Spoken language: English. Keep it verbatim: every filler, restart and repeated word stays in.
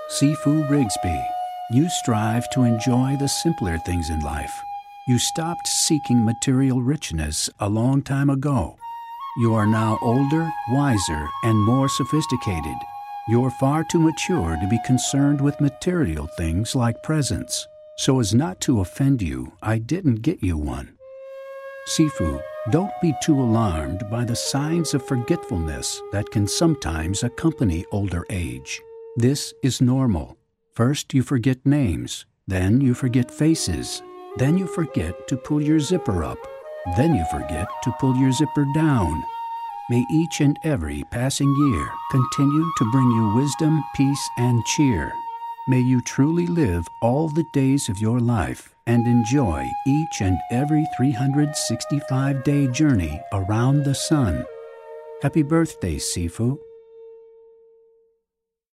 Sifu Rigsby, you strive to enjoy the simpler things in life. You stopped seeking material richness a long time ago. You are now older, wiser, and more sophisticated. You're far too mature to be concerned with material things like presents. So as not to offend you, I didn't get you one. Sifu, don't be too alarmed by the signs of forgetfulness that can sometimes accompany older age. This is normal. First you forget names, then you forget faces, then you forget to pull your zipper up, then you forget to pull your zipper down. May each and every passing year continue to bring you wisdom, peace, and cheer. May you truly live all the days of your life and enjoy each and every three hundred sixty-five day journey around the sun. Happy birthday, Sifu.